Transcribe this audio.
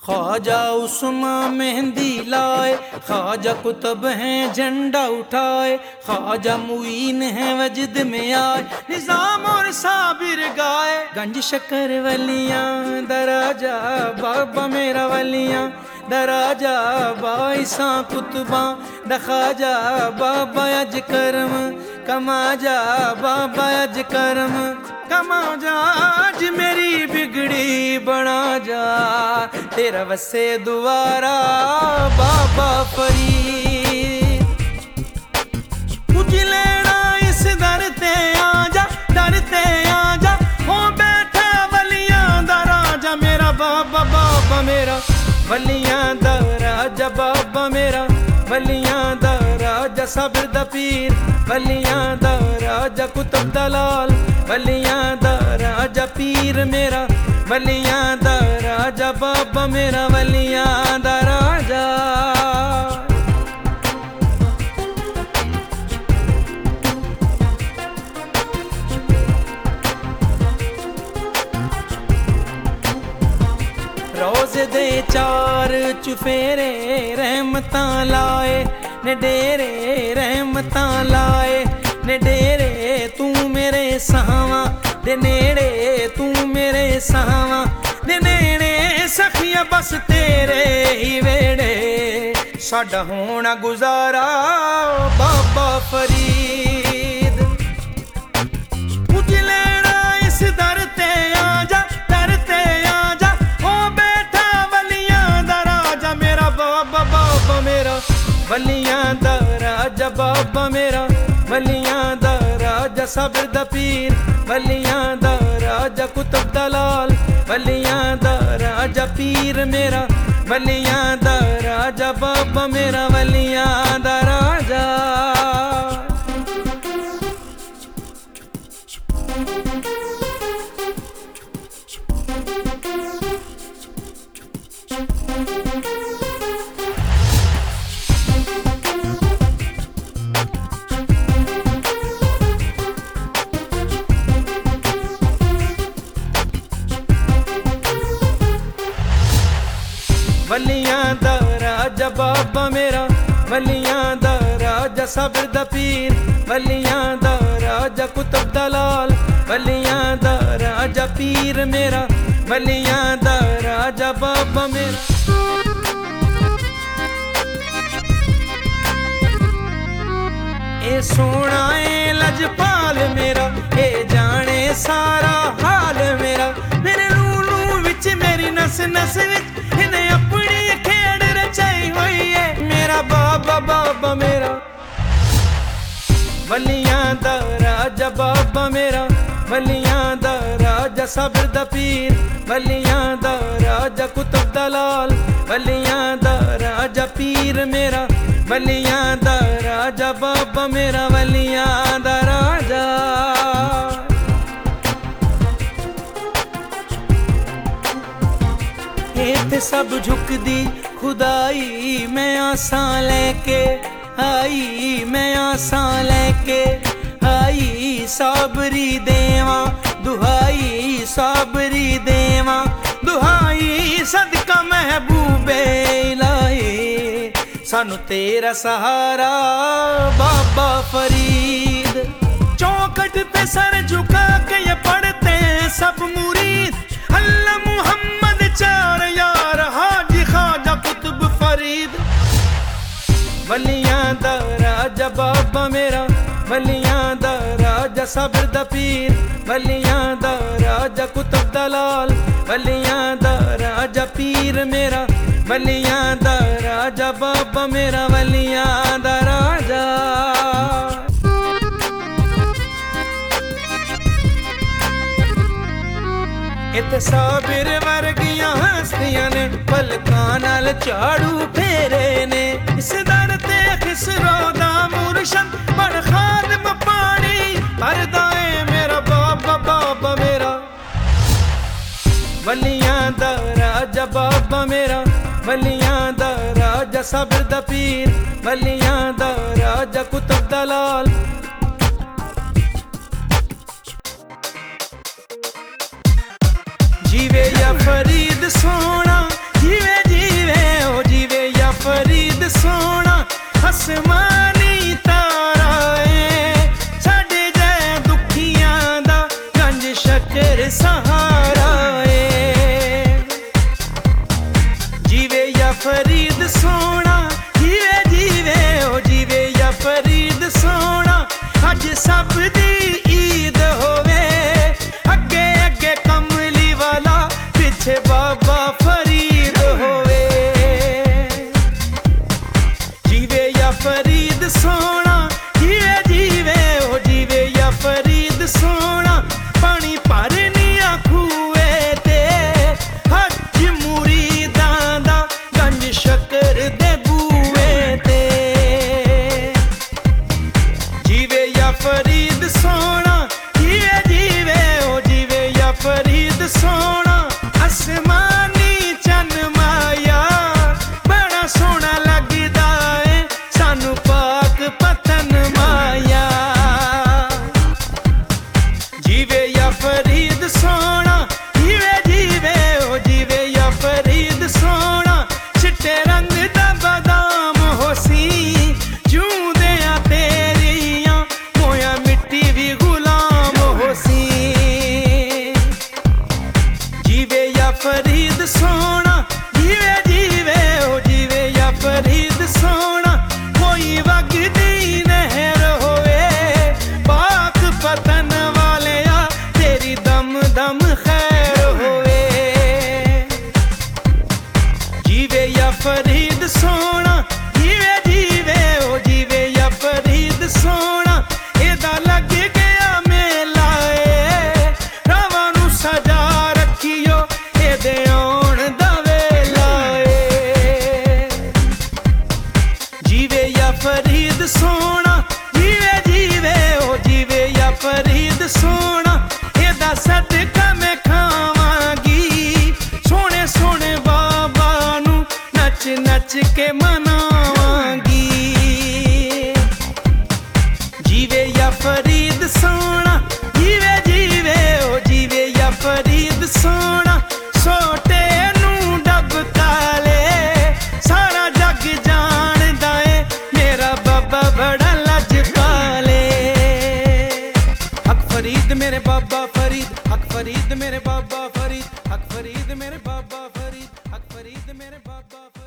ख्वाजा उस्मा मेहंदी लाए, ख्वाजा कुतुब हैं झंडा उठाए, ख्वाजा मुईन हैं वजद में आए, निजाम और साबिर गाए। गंज शक्कर वलियां दराजा बाबा मेरा वलियां दराजा बाईसा कुतुबा दखाजा बाबा अज करम कमाजा बाबा अज करम कमाजा आज मेरी बिगड़ी बना जा तेरा वसे दुआरा बाबा फरीद। कुछ लेना इस दर ते आजा हो बैठा वलियां दा राजा मेरा बाबा बाबा मेरा वलियां दा राजा बाबा मेरा वलियां दा राजा सब्र दा पीर वलियां दा राजा कुतुब दलाल वलियां दा राजा पीर मेरा वलियां दा राजा बाबा मेरा वलियां दा राजा। रोज़े दे चार चुफेरे रहमतां लाए ने डेरे रहमतां लाए ने डेरे तू मेरे सावा दे नेड़े तू मेरे सावा दे नेड़े सखिया बस तेरे ही वेड़े साडा होना गुजारा बाबा फरीद। कुछ लेना इस दर ते आजा हो बैठा वलियां दा राजा मेरा बाबा बाबा मेरा वलियां दा राजा बाबा मेरा वलियां दा राजा सब्र दा पीर वलियां दा राजा कुतुब दलाल वलियां दा राजा पीर मेरा वलियां दा राजा बाबा मेरा वलियां दा राजा। वलियां दा राजा बाबा मेरा वलियां दा राजा सब्र दा पीर वलियां दा राजा कुतुब दलाल वलियां दा राजा पीर मेरा वलियां दा राजा बाबा मेरा। ए सोना ए लजपाल मेरा ए जाने सारा हाल मेरा मेरे लूलू विच मेरी नस नस विच इन्हें अपनी खेड़ रचाई हुई है मेरा बाबा बाबा मेरा वलियां दा राजा बाबा मेरा वलियां दा राजा सब्र दा पीर वलियां दा राजा कुतुब दलाल वलियां दा राजा पीर मेरा वलियां दा राजा बाबा मेरा वलियां दा राजा। इत्थे सब झुकदी खुदाई मैं आसां लेके आई मैं आसां लेके आई साबरी देवा दुहाई साबरी देवा दुहाई सदका महबूबे इलाही सानू तेरा सहारा बाबा फरीद। चौखट पे सर झुका के ये पढ़ते हैं सब मुरीद अल्लाह मुहम्मद चार यार हाजी ख्वाजा कुतुब फरीद। वलियां दा राजा बाबा मेरा वलियां दा राजा सब्र दा पीर वलियां दा राजा कुतुब दलाल वलियां दा राजा पीर मेरा वलियां दा राजा बाबा मेरा वलियां दा राजा। इत्थे साबिर वर्गियां हस्तियां ने पलकां नाल झाड़ू फेरे ने इस दर ते खिसरो दा मुर्शद बड़ खादम पानी भरदा ऐ मेरा बाबा बाबा मेरा वलियां दा राजा बाबा मेरा वलियां दा राजा सब्र दा पीर वलियां दा राजा कुतुब दलाल जीवे या फरीद सोना जीवे फरीद सोना जीवे जीवे ओ जीवे या फरीद सोना अज सब दी ईद होवे अगे अगे कमली वाला पिछे बाबा फरीद होवे जीवे या फरीद सोना जीवे जीवे ओ जीवे या फरीद सोना पानी भरनिया खूए ते हज मुरीदां दा गंज शक्कर दे बूए ते जीवे या फरीद सोना जीवे जीवे ओ जीवे या फरीद सोना आसमानी चन माया बड़ा सोहना लगदा है सानू पाक पतन माया जीवे या फरीद सोना जीवे जीवे ओ जीवे या फरीद सोना चिट्टे रंग दा बादाम होसी जूंदियां तेरियां मोया मिट्टी भी गुलाम होसी जीवे या फरीद सोना जीवे जीवे ओ जीवे या फरीद सोना कोई वगदी नहर होवे पाक पतन वाले तेरी दम दम खैर होवे जीवे या फरीद सोना जीवे जीवे ओ जीवे या फरीद सोना एदा लग गया मेला रावां नू सजा रखियो एदे आउण दा वेला जीवे या फरीद सोना जीवे जीवे ओ जीवे या फरीद सोना एदा सदका मैं खावांगी सोने सोने बाबा नू नच नच के मनावांगी जीवे या फरीद सोना जीवे जीवे ओ जीवे या फरीद सोना सोटे नू डब काले सारा जग जानदा है मेरा बाबा बड़ा लजपाले हक फरीद मेरे बाबा फरीद हक फरीद मेरे बाबा फरीद हक फरीद मेरे बाबा फरीद हक फरीद मेरे बाबा फरीद